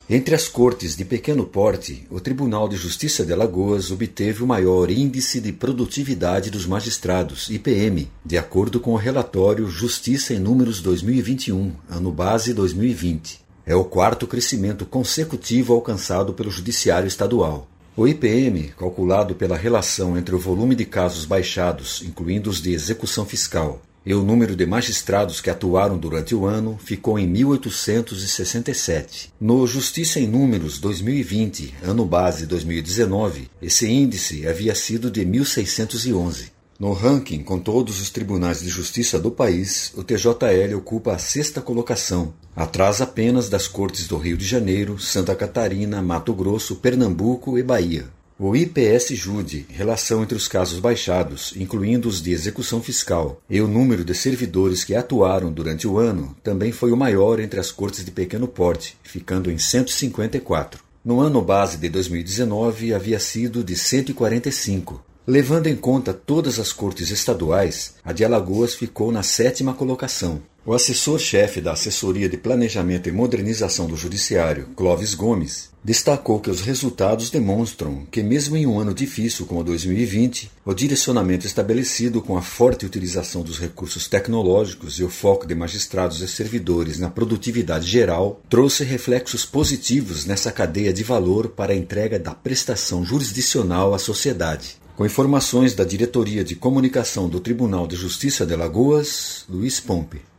Entre as cortes de pequeno porte, o Tribunal de Justiça de Alagoas obteve o maior índice de produtividade dos magistrados, IPM, de acordo com o relatório Justiça em Números 2021, ano base 2020. É o quarto crescimento consecutivo alcançado pelo Judiciário Estadual. O IPM, calculado pela relação entre o volume de casos baixados, incluindo os de execução fiscal, e o número de magistrados que atuaram durante o ano, ficou em 1.867. No Justiça em Números 2020, ano base 2019, esse índice havia sido de 1.611. No ranking com todos os tribunais de justiça do país, o TJL ocupa a 6ª colocação, atrás apenas das cortes do Rio de Janeiro, Santa Catarina, Mato Grosso, Pernambuco e Bahia. O IPS-JUDE, relação entre os casos baixados, incluindo os de execução fiscal, e o número de servidores que atuaram durante o ano, também foi o maior entre as cortes de pequeno porte, ficando em 154. No ano base de 2019, havia sido de 145. Levando em conta todas as cortes estaduais, a de Alagoas ficou na 7ª colocação. O assessor-chefe da Assessoria de Planejamento e Modernização do Judiciário, Clóvis Gomes, destacou que os resultados demonstram que, mesmo em um ano difícil como 2020, o direcionamento estabelecido com a forte utilização dos recursos tecnológicos e o foco de magistrados e servidores na produtividade geral trouxe reflexos positivos nessa cadeia de valor para a entrega da prestação jurisdicional à sociedade. Com informações da Diretoria de Comunicação do Tribunal de Justiça de Alagoas, Luiz Pompe.